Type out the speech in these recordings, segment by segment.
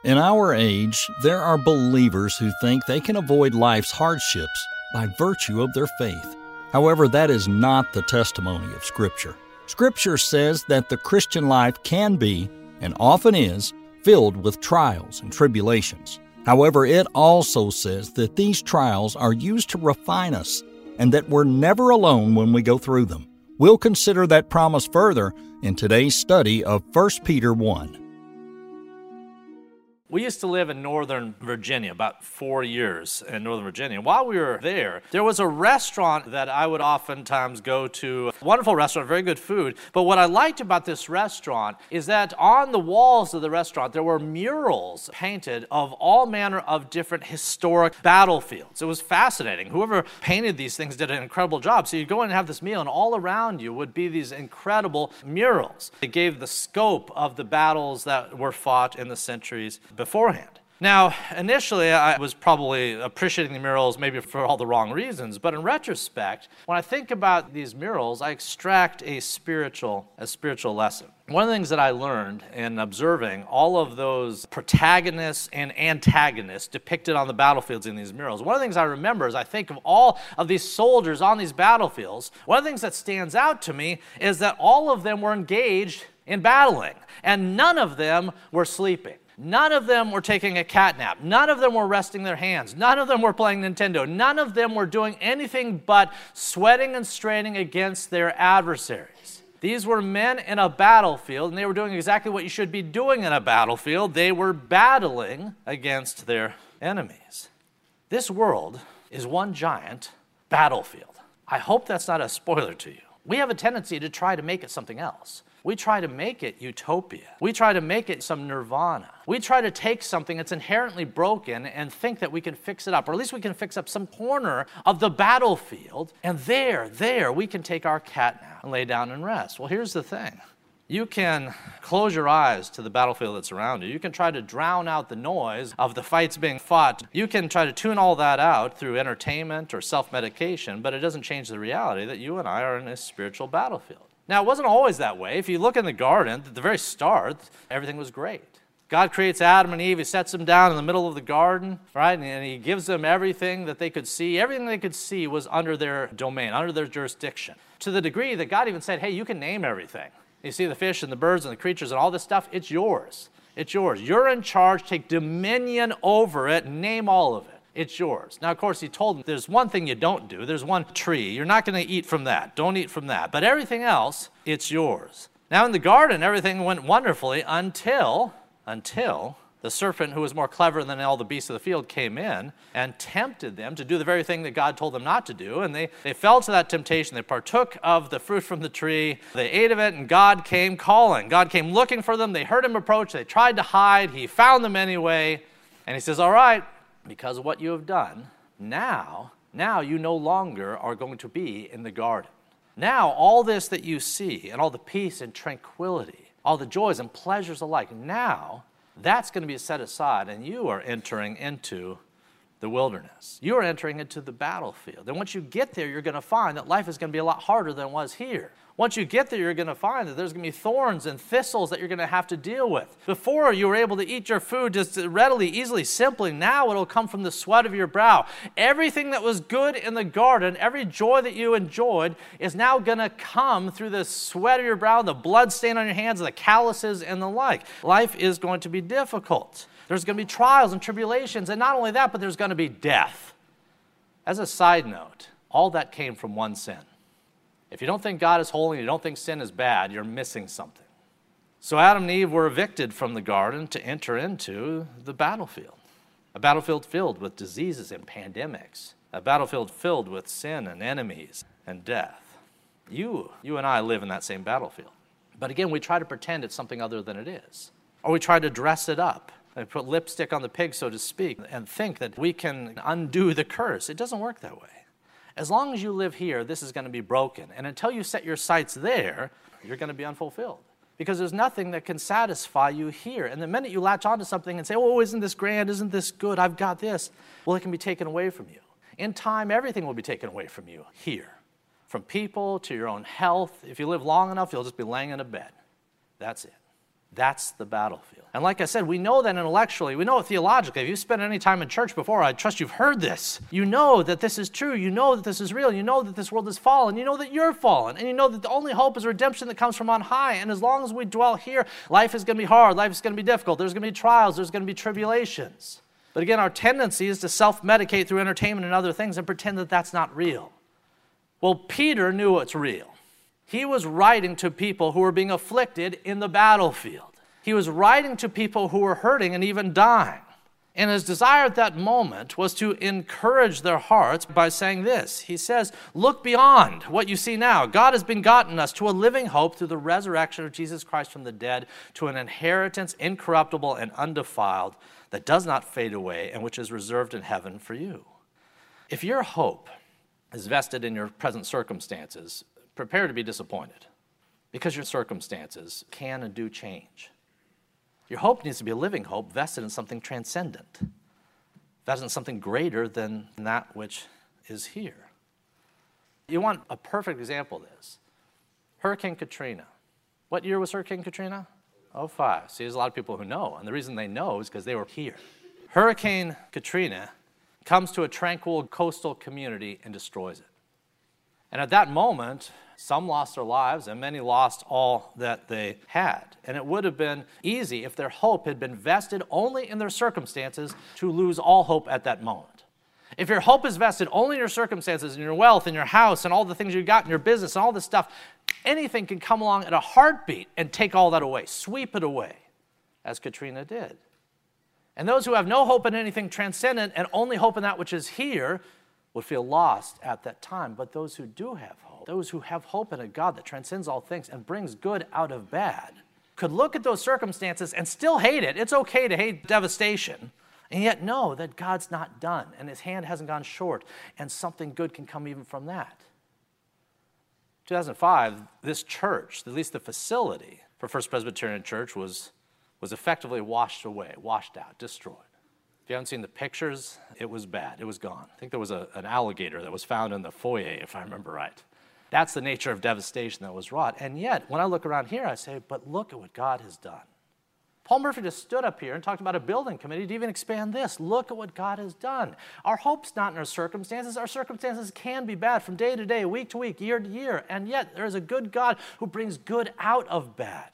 In our age, there are believers who think they can avoid life's hardships by virtue of their faith. However, that is not the testimony of Scripture. Scripture says that the Christian life can be, and often is, filled with trials and tribulations. However, it also says that these trials are used to refine us, and that we're never alone when we go through them. We'll consider that promise further in today's study of 1 Peter 1. We used to live in Northern Virginia, about 4 years in Northern Virginia. While we were there was a restaurant that I would oftentimes go to. A wonderful restaurant, very good food. But what I liked about this restaurant is that on the walls of the restaurant, there were murals painted of all manner of different historic battlefields. It was fascinating. Whoever painted these things did an incredible job. So you'd go in and have this meal, and all around you would be these incredible murals. It gave the scope of the battles that were fought in the centuries beforehand. Now, initially, I was probably appreciating the murals maybe for all the wrong reasons, but in retrospect, when I think about these murals, I extract a spiritual lesson. One of the things that I learned in observing all of those protagonists and antagonists depicted on the battlefields in these murals, one of the things I remember as I think of all of these soldiers on these battlefields, one of the things that stands out to me is that all of them were engaged in battling, and none of them were sleeping. None of them were taking a cat nap. None of them were resting their hands. None of them were playing Nintendo. None of them were doing anything but sweating and straining against their adversaries. These were men in a battlefield, and they were doing exactly what you should be doing in a battlefield. They were battling against their enemies. This world is one giant battlefield. I hope that's not a spoiler to you. We have a tendency to try to make it something else. We try to make it utopia. We try to make it some nirvana. We try to take something that's inherently broken and think that we can fix it up, or at least we can fix up some corner of the battlefield, and there we can take our cat nap and lay down and rest. Well, here's the thing. You can close your eyes to the battlefield that's around you. You can try to drown out the noise of the fights being fought. You can try to tune all that out through entertainment or self-medication, but it doesn't change the reality that you and I are in a spiritual battlefield. Now, it wasn't always that way. If you look in the garden, at the very start, everything was great. God creates Adam and Eve. He sets them down in the middle of the garden, right? And he gives them everything that they could see. Everything they could see was under their domain, under their jurisdiction. To the degree that God even said, hey, you can name everything. You see the fish and the birds and the creatures and all this stuff, it's yours. It's yours. You're in charge. Take dominion over it. Name all of it. It's yours. Now, of course, he told them, there's one thing you don't do. There's one tree. You're not going to eat from that. Don't eat from that. But everything else, it's yours. Now, in the garden, everything went wonderfully until the serpent, who was more clever than all the beasts of the field, came in and tempted them to do the very thing that God told them not to do. And they fell to that temptation. They partook of the fruit from the tree. They ate of it, and God came calling. God came looking for them. They heard him approach. They tried to hide. He found them anyway. And he says, all right, because of what you have done, now you no longer are going to be in the garden. Now all this that you see, and all the peace and tranquility, all the joys and pleasures alike, now that's going to be set aside, and you are entering into the wilderness. You are entering into the battlefield. And once you get there, you're going to find that life is going to be a lot harder than it was here. Once you get there, you're going to find that there's going to be thorns and thistles that you're going to have to deal with. Before, you were able to eat your food just readily, easily, simply. Now it'll come from the sweat of your brow. Everything that was good in the garden, every joy that you enjoyed, is now going to come through the sweat of your brow, the blood stain on your hands, the calluses, and the like. Life is going to be difficult. There's going to be trials and tribulations, and not only that, but there's going to be death. As a side note, all that came from one sin. If you don't think God is holy and you don't think sin is bad, you're missing something. So Adam and Eve were evicted from the garden to enter into the battlefield. A battlefield filled with diseases and pandemics. A battlefield filled with sin and enemies and death. You and I live in that same battlefield. But again, we try to pretend it's something other than it is. Or we try to dress it up. And put lipstick on the pig, so to speak, and think that we can undo the curse. It doesn't work that way. As long as you live here, this is going to be broken. And until you set your sights there, you're going to be unfulfilled. Because there's nothing that can satisfy you here. And the minute you latch onto something and say, oh, isn't this grand? Isn't this good? I've got this. Well, it can be taken away from you. In time, everything will be taken away from you here. From people to your own health. If you live long enough, you'll just be laying in a bed. That's it. That's the battlefield. And like I said, we know that intellectually. We know it theologically. If you've spent any time in church before, I trust you've heard this. You know that this is true. You know that this is real. You know that this world is fallen. You know that you're fallen. And you know that the only hope is redemption that comes from on high. And as long as we dwell here, life is going to be hard. Life is going to be difficult. There's going to be trials. There's going to be tribulations. But again, our tendency is to self-medicate through entertainment and other things and pretend that that's not real. Well, Peter knew it's real. He was writing to people who were being afflicted in the battlefield. He was writing to people who were hurting and even dying. And his desire at that moment was to encourage their hearts by saying this. He says, look beyond what you see now. God has begotten us to a living hope through the resurrection of Jesus Christ from the dead, to an inheritance incorruptible and undefiled that does not fade away and which is reserved in heaven for you. If your hope is vested in your present circumstances, prepare to be disappointed, because your circumstances can and do change. Your hope needs to be a living hope vested in something transcendent, vested in something greater than that which is here. You want a perfect example of this. Hurricane Katrina. What year was Hurricane Katrina? 2005. See, there's a lot of people who know, and the reason they know is because they were here. Hurricane Katrina comes to a tranquil coastal community and destroys it. And at that moment, some lost their lives and many lost all that they had. And it would have been easy if their hope had been vested only in their circumstances to lose all hope at that moment. If your hope is vested only in your circumstances, in your wealth, in your house, and all the things you got in your business, and all this stuff, anything can come along at a heartbeat and take all that away, sweep it away, as Katrina did. And those who have no hope in anything transcendent and only hope in that which is here would feel lost at that time. But those who do have hope, those who have hope in a God that transcends all things and brings good out of bad, could look at those circumstances and still hate it. It's okay to hate devastation, and yet know that God's not done and his hand hasn't gone short, and something good can come even from that. 2005, this church, at least the facility for First Presbyterian Church, was effectively washed away, washed out, destroyed. If you haven't seen the pictures, it was bad. It was gone. I think there was an alligator that was found in the foyer, if I remember right. That's the nature of devastation that was wrought. And yet, when I look around here, I say, but look at what God has done. Paul Murphy just stood up here and talked about a building committee to even expand this. Look at what God has done. Our hope's not in our circumstances. Our circumstances can be bad from day to day, week to week, year to year. And yet, there is a good God who brings good out of bad.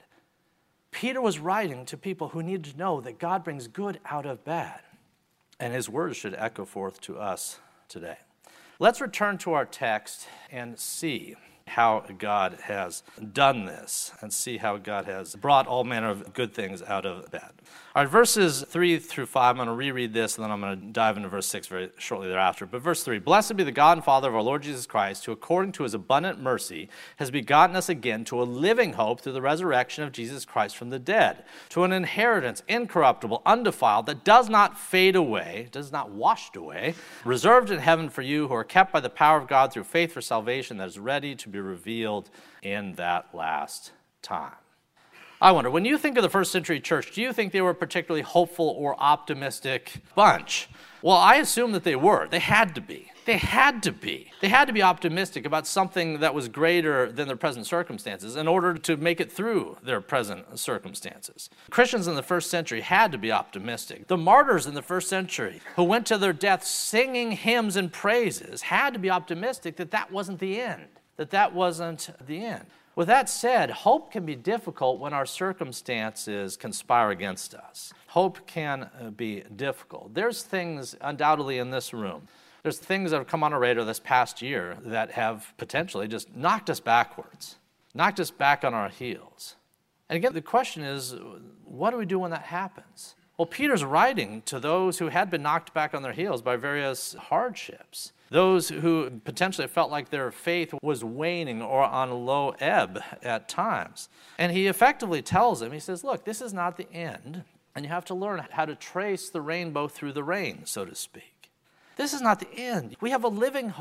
Peter was writing to people who needed to know that God brings good out of bad. And his words should echo forth to us today. Let's return to our text and see how God has done this and see how God has brought all manner of good things out of bad. All right, verses 3 through 5, I'm going to reread this, and then I'm going to dive into verse 6 very shortly thereafter. But verse 3, blessed be the God and Father of our Lord Jesus Christ, who according to his abundant mercy has begotten us again to a living hope through the resurrection of Jesus Christ from the dead, to an inheritance incorruptible, undefiled, that does not fade away, does not wash away, reserved in heaven for you who are kept by the power of God through faith for salvation that is ready to be revealed in that last time. I wonder, when you think of the first century church, do you think they were a particularly hopeful or optimistic bunch? Well, I assume that they were. They had to be. They had to be. They had to be optimistic about something that was greater than their present circumstances in order to make it through their present circumstances. Christians in the first century had to be optimistic. The martyrs in the first century who went to their death singing hymns and praises had to be optimistic that that wasn't the end, that wasn't the end. With that said, hope can be difficult when our circumstances conspire against us. Hope can be difficult. There's things undoubtedly in this room. There's things that have come on our radar this past year that have potentially just knocked us backwards, knocked us back on our heels. And again, the question is, what do we do when that happens? Well, Peter's writing to those who had been knocked back on their heels by various hardships, those who potentially felt like their faith was waning or on a low ebb at times. And he effectively tells them, he says, look, this is not the end, and you have to learn how to trace the rainbow through the rain, so to speak. This is not the end. We have a living hope,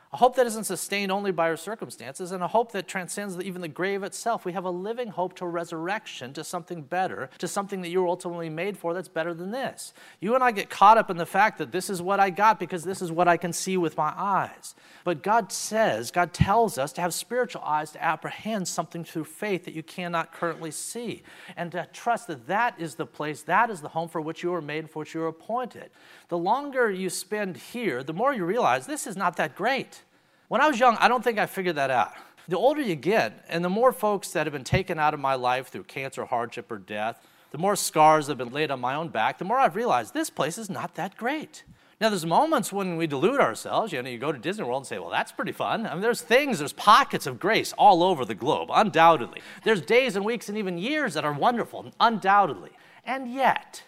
A hope that isn't sustained only by our circumstances, and a hope that transcends even the grave itself. We have a living hope to resurrection, to something better, to something that you were ultimately made for that's better than this. You and I get caught up in the fact that this is what I got because this is what I can see with my eyes. But God tells us to have spiritual eyes to apprehend something through faith that you cannot currently see, and to trust that that is the place, that is the home for which you were made and for which you were appointed. The longer you spend here, the more you realize this is not that great. When I was young, I don't think I figured that out. The older you get, and the more folks that have been taken out of my life through cancer, hardship, or death, the more scars that have been laid on my own back, the more I've realized this place is not that great. Now, there's moments when we delude ourselves. You go to Disney World and say, well, that's pretty fun. I mean, there's pockets of grace all over the globe, undoubtedly. There's days and weeks and even years that are wonderful, undoubtedly. And yet,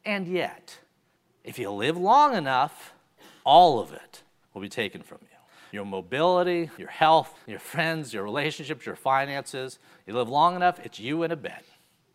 if you live long enough, all of it will be taken from you. Your mobility, your health, your friends, your relationships, your finances. You live long enough, it's you in a bed.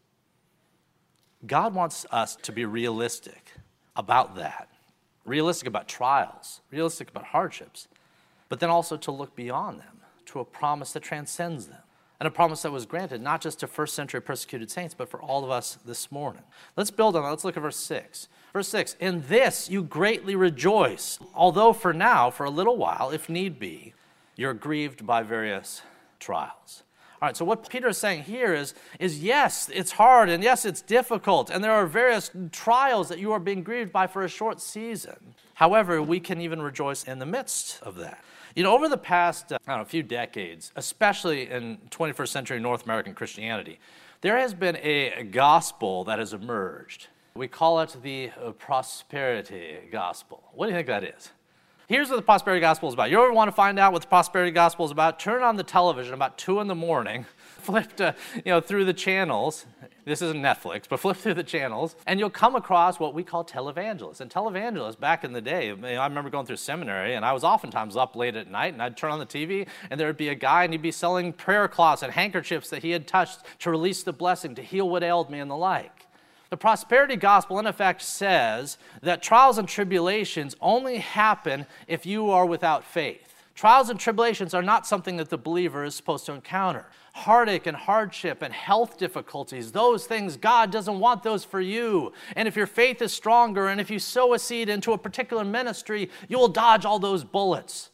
God wants us to be realistic about that. Realistic about trials, realistic about hardships, but then also to look beyond them, to a promise that transcends them, and a promise that was granted not just to first century persecuted saints, but for all of us this morning. Let's build on that. Let's look at verse 6. Verse 6, in this you greatly rejoice, although for now, for a little while, if need be, you're grieved by various trials. All right, so what Peter is saying here is yes, it's hard, and yes, it's difficult, and there are various trials that you are being grieved by for a short season. However, we can even rejoice in the midst of that. Over the past, few decades, especially in 21st century North American Christianity, there has been a gospel that has emerged. We call it the prosperity gospel. What do you think that is? Here's what the prosperity gospel is about. You ever want to find out what the prosperity gospel is about? Turn on the television about 2 a.m, flip through the channels. This isn't Netflix, but flip through the channels, and you'll come across what we call televangelists. And televangelists, back in the day, I remember going through seminary, and I was oftentimes up late at night, and I'd turn on the TV, and there would be a guy, and he'd be selling prayer cloths and handkerchiefs that he had touched to release the blessing, to heal what ailed me, and the like. The prosperity gospel, in effect, says that trials and tribulations only happen if you are without faith. Trials and tribulations are not something that the believer is supposed to encounter. Heartache and hardship and health difficulties, those things, God doesn't want those for you. And if your faith is stronger and if you sow a seed into a particular ministry, you will dodge all those bullets.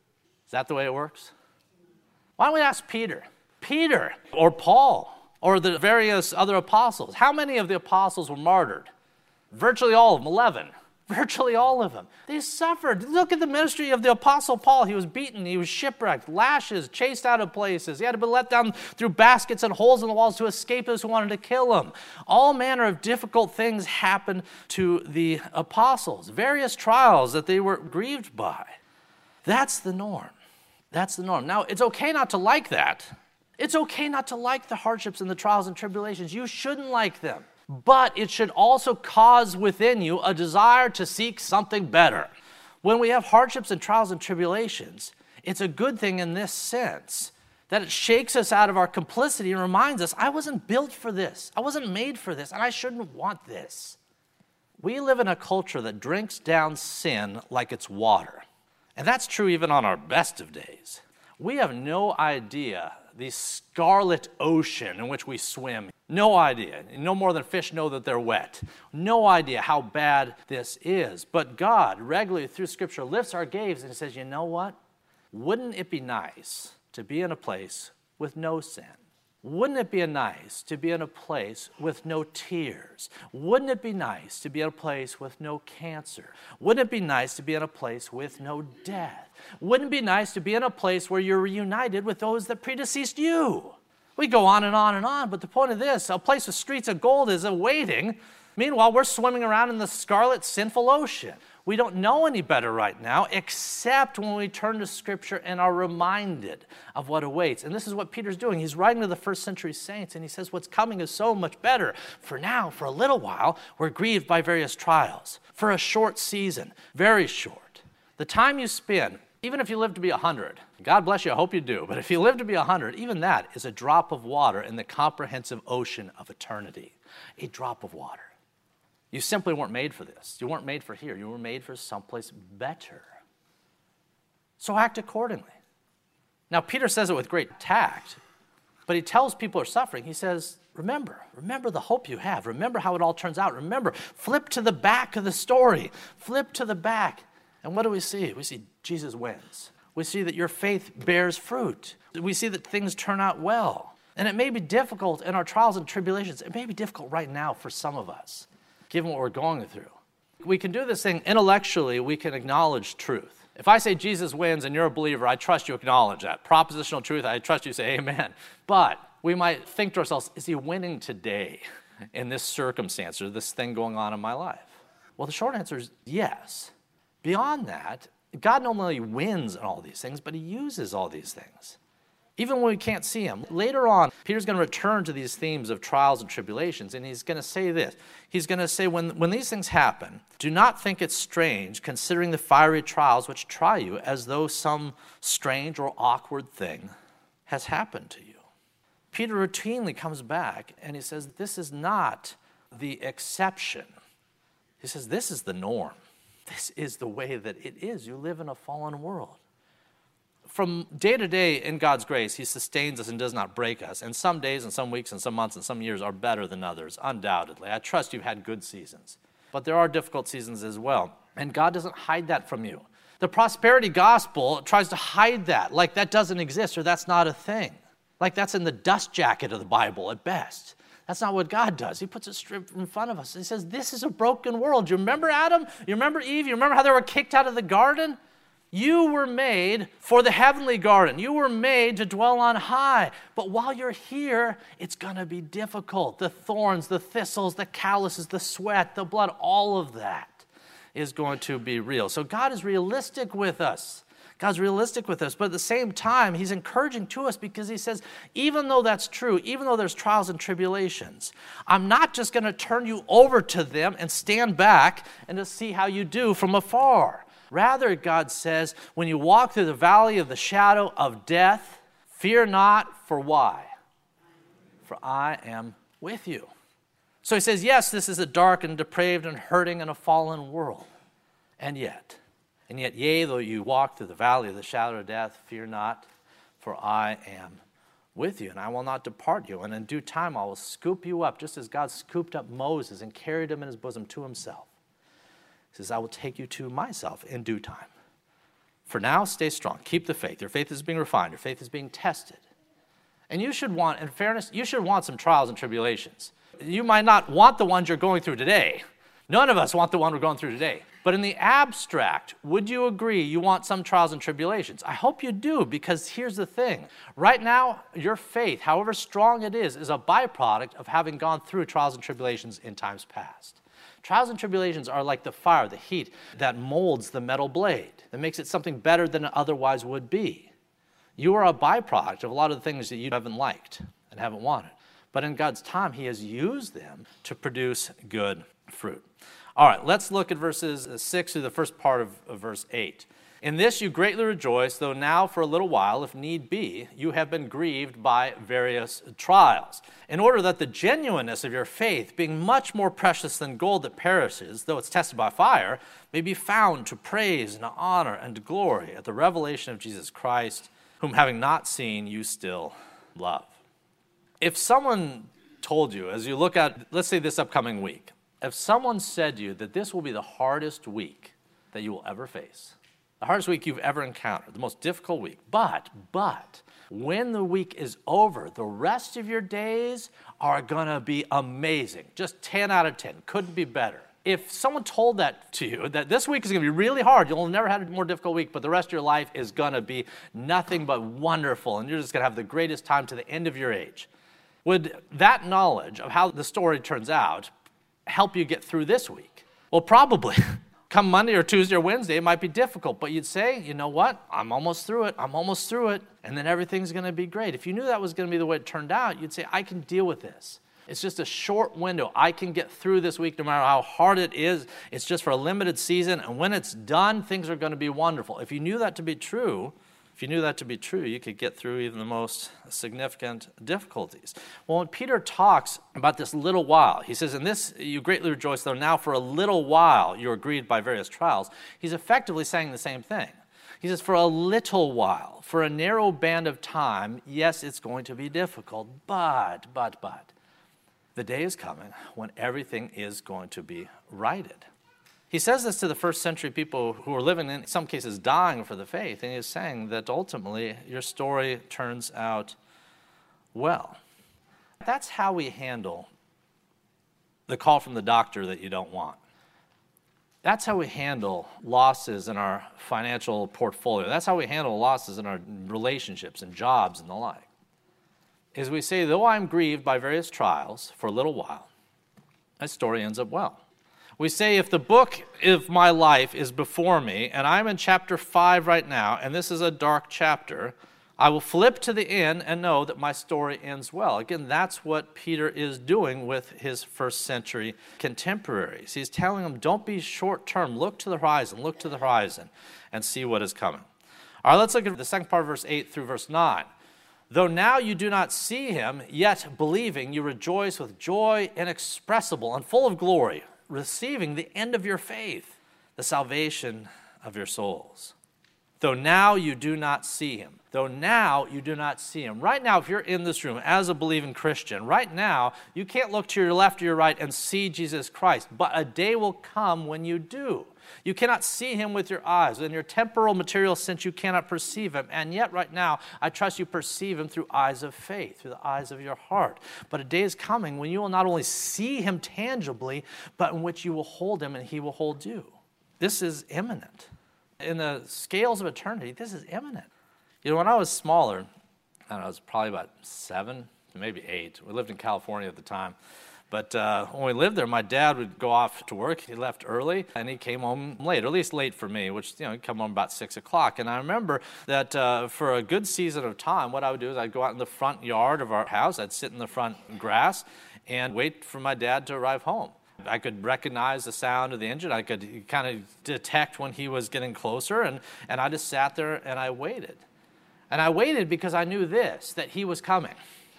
Is that the way it works? Why don't we ask Peter? Peter or Paul or the various other apostles. How many of the apostles were martyred? Virtually all of them, 11. Virtually all of them. They suffered. Look at the ministry of the Apostle Paul. He was beaten. He was shipwrecked, lashes, chased out of places. He had to be let down through baskets and holes in the walls to escape those who wanted to kill him. All manner of difficult things happened to the apostles. Various trials that they were grieved by. That's the norm. That's the norm. Now, it's okay not to like that. It's okay not to like the hardships and the trials and tribulations. You shouldn't like them. But it should also cause within you a desire to seek something better. When we have hardships and trials and tribulations, it's a good thing in this sense that it shakes us out of our complicity and reminds us, I wasn't built for this. I wasn't made for this, and I shouldn't want this. We live in a culture that drinks down sin like it's water. And that's true even on our best of days. We have no idea the scarlet ocean in which we swim. No idea. No more than fish know that they're wet. No idea how bad this is. But God regularly through Scripture lifts our gaze and says, you know what? Wouldn't it be nice to be in a place with no sin? Wouldn't it be nice to be in a place with no tears? Wouldn't it be nice to be in a place with no cancer? Wouldn't it be nice to be in a place with no death? Wouldn't it be nice to be in a place where you're reunited with those that predeceased you? We go on and on and on, but the point of this, a place with streets of gold is awaiting. Meanwhile, we're swimming around in the scarlet sinful ocean. We don't know any better right now, except when we turn to Scripture and are reminded of what awaits. And this is what Peter's doing. He's writing to the first century saints, and he says what's coming is so much better. For now, for a little while, we're grieved by various trials. For a short season, very short. The time you spend, even if you live to be 100, God bless you, I hope you do, but if you live to be 100, even that is a drop of water in the comprehensive ocean of eternity. A drop of water. You simply weren't made for this. You weren't made for here. You were made for someplace better. So act accordingly. Now, Peter says it with great tact, but he tells people who are suffering, he says, remember the hope you have. Remember how it all turns out. Remember, flip to the back of the story. Flip to the back. And what do we see? We see Jesus wins. We see that your faith bears fruit. We see that things turn out well. And it may be difficult in our trials and tribulations. It may be difficult right now for some of us, given what we're going through. We can do this thing intellectually. We can acknowledge truth. If I say Jesus wins and you're a believer, I trust you acknowledge that. Propositional truth, I trust you say amen. But we might think to ourselves, is he winning today in this circumstance or this thing going on in my life? Well, the short answer is yes. Beyond that, God not only wins in all these things, but he uses all these things. Even when we can't see him. Later on, Peter's going to return to these themes of trials and tribulations, and he's going to say this. He's going to say, when these things happen, do not think it's strange, considering the fiery trials which try you, as though some strange or awkward thing has happened to you. Peter routinely comes back, and he says, this is not the exception. He says, this is the norm. This is the way that it is. You live in a fallen world. From day to day, in God's grace, he sustains us and does not break us. And some days and some weeks and some months and some years are better than others, undoubtedly. I trust you've had good seasons. But there are difficult seasons as well. And God doesn't hide that from you. The prosperity gospel tries to hide that, like that doesn't exist or that's not a thing. Like that's in the dust jacket of the Bible at best. That's not what God does. He puts it straight in front of us. He says, this is a broken world. Do you remember Adam? You remember Eve? You remember how they were kicked out of the garden? You were made for the heavenly garden. You were made to dwell on high. But while you're here, it's going to be difficult. The thorns, the thistles, the calluses, the sweat, the blood, all of that is going to be real. So God is realistic with us. God's realistic with us. But at the same time, he's encouraging to us because he says, even though that's true, even though there's trials and tribulations, I'm not just going to turn you over to them and stand back and to see how you do from afar. Rather, God says, when you walk through the valley of the shadow of death, fear not, for why? For I am with you. So he says, yes, this is a dark and depraved and hurting and a fallen world. And yet, yea, though you walk through the valley of the shadow of death, fear not, for I am with you, and I will not depart you. And in due time I will scoop you up, just as God scooped up Moses and carried him in his bosom to himself. He says, I will take you to myself in due time. For now, stay strong. Keep the faith. Your faith is being refined. Your faith is being tested. And you should want, in fairness, you should want some trials and tribulations. You might not want the ones you're going through today. None of us want the one we're going through today. But in the abstract, would you agree you want some trials and tribulations? I hope you do, because here's the thing. Right now, your faith, however strong it is a byproduct of having gone through trials and tribulations in times past. Trials and tribulations are like the fire, the heat that molds the metal blade, that makes it something better than it otherwise would be. You are a byproduct of a lot of the things that you haven't liked and haven't wanted. But in God's time, he has used them to produce good fruit. All right, let's look at verses 6 through the first part of verse 8. In this you greatly rejoice, though now for a little while, if need be, you have been grieved by various trials, in order that the genuineness of your faith, being much more precious than gold that perishes, though it's tested by fire, may be found to praise and honor and to glory at the revelation of Jesus Christ, whom having not seen, you still love. If someone told you, as you look at, let's say this upcoming week, if someone said to you that this will be the hardest week that you will ever face, the hardest week you've ever encountered, the most difficult week. But when the week is over, the rest of your days are going to be amazing. Just 10 out of 10. Couldn't be better. If someone told that to you, that this week is going to be really hard, you'll never have a more difficult week, but the rest of your life is going to be nothing but wonderful, and you're just going to have the greatest time to the end of your age, would that knowledge of how the story turns out help you get through this week? Well, probably. Come Monday or Tuesday or Wednesday, it might be difficult, but you'd say, you know what? I'm almost through it. And then everything's going to be great. If you knew that was going to be the way it turned out, you'd say, I can deal with this. It's just a short window. I can get through this week no matter how hard it is. It's just for a limited season, and when it's done, things are going to be wonderful. If you knew that to be true, you could get through even the most significant difficulties. Well, when Peter talks about this little while, he says, in this you greatly rejoice, though now for a little while you are grieved by various trials. He's effectively saying the same thing. He says, for a little while, for a narrow band of time, yes, it's going to be difficult, but, the day is coming when everything is going to be righted. He says this to the first century people who were living, in some cases dying for the faith, and he is saying that ultimately your story turns out well. That's how we handle the call from the doctor that you don't want. That's how we handle losses in our financial portfolio. That's how we handle losses in our relationships and jobs and the like. Is we say, though I'm grieved by various trials for a little while, my story ends up well. We say, if the book of my life is before me, and I'm in chapter 5 right now, and this is a dark chapter, I will flip to the end and know that my story ends well. Again, that's what Peter is doing with his first century contemporaries. He's telling them, don't be short-term. Look to the horizon, and see what is coming. All right, let's look at the second part of verse 8 through verse 9. Though now you do not see him, yet believing you rejoice with joy inexpressible and full of glory, receiving the end of your faith, the salvation of your souls. Though now you do not see him. Though now you do not see him. Right now, if you're in this room as a believing Christian, right now, you can't look to your left or your right and see Jesus Christ. But a day will come when you do. You cannot see him with your eyes. In your temporal material sense, you cannot perceive him. And yet, right now, I trust you perceive him through eyes of faith, through the eyes of your heart. But a day is coming when you will not only see him tangibly, but in which you will hold him and he will hold you. This is imminent. In the scales of eternity, this is imminent. You know, when I was smaller, I don't know, I was probably about 7, maybe 8. We lived in California at the time. But when we lived there, my dad would go off to work. He left early, and he came home late, or at least late for me, which, he'd come home about 6 o'clock. And I remember that for a good season of time, what I would do is I'd go out in the front yard of our house. I'd sit in the front grass and wait for my dad to arrive home. I could recognize the sound of the engine. I could kind of detect when he was getting closer, and I just sat there and I waited. And I waited because I knew this, that he was coming.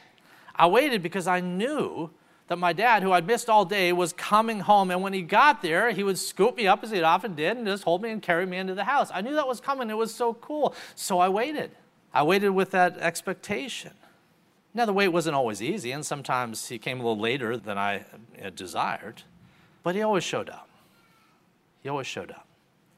I waited because I knew that my dad, who I'd missed all day, was coming home. And when he got there, he would scoop me up, as he often did, and just hold me and carry me into the house. I knew that was coming. It was so cool. So I waited. I waited with that expectation. Now, the wait wasn't always easy, and sometimes he came a little later than I had desired. But he always showed up. He always showed up.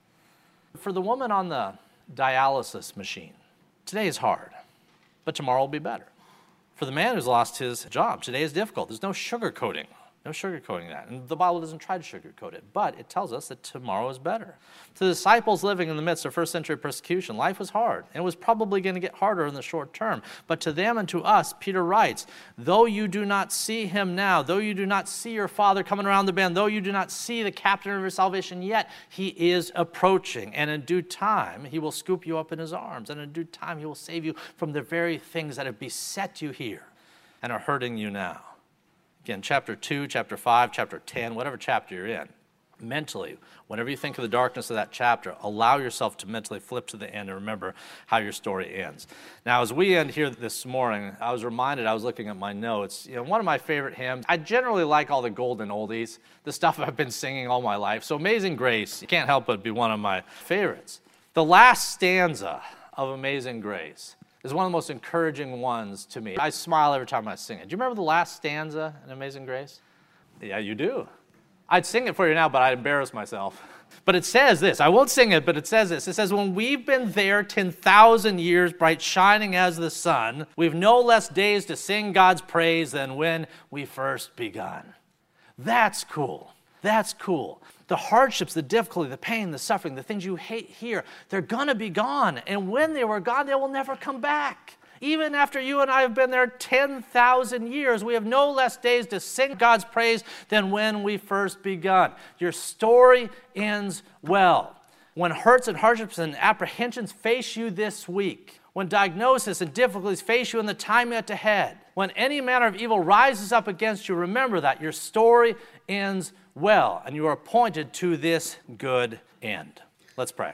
For the woman on the dialysis machine, today is hard, but tomorrow will be better. For the man who's lost his job, today is difficult. There's no sugarcoating that. And the Bible doesn't try to sugarcoat it, but it tells us that tomorrow is better. To the disciples living in the midst of first century persecution, life was hard, and it was probably going to get harder in the short term. But to them and to us, Peter writes, though you do not see him now, though you do not see your Father coming around the bend, though you do not see the captain of your salvation yet, he is approaching. And in due time, he will scoop you up in his arms. And in due time, he will save you from the very things that have beset you here and are hurting you now. Again, chapter 2, chapter 5, chapter 10, whatever chapter you're in, mentally, whenever you think of the darkness of that chapter, allow yourself to mentally flip to the end and remember how your story ends. Now, as we end here this morning, I was reminded, I was looking at my notes, one of my favorite hymns, I generally like all the golden oldies, the stuff I've been singing all my life, so Amazing Grace, you can't help but be one of my favorites. The last stanza of Amazing Grace is one of the most encouraging ones to me. I smile every time I sing it. Do you remember the last stanza in Amazing Grace? Yeah, you do. I'd sing it for you now, but I'd embarrass myself. But it says this. I won't sing it, but it says this. It says, when we've been there 10,000 years, bright shining as the sun, we've no less days to sing God's praise than when we first begun. That's cool. That's cool. The hardships, the difficulty, the pain, the suffering, the things you hate here, they're going to be gone. And when they were gone, they will never come back. Even after you and I have been there 10,000 years, we have no less days to sing God's praise than when we first begun. Your story ends well. When hurts and hardships and apprehensions face you this week, when diagnosis and difficulties face you in the time yet ahead, when any manner of evil rises up against you, remember that your story ends well, and you are appointed to this good end. Let's pray.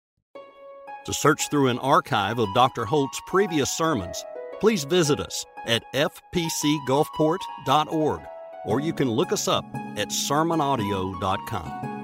To search through an archive of Dr. Holt's previous sermons, please visit us at fpcgulfport.org, or you can look us up at sermonaudio.com.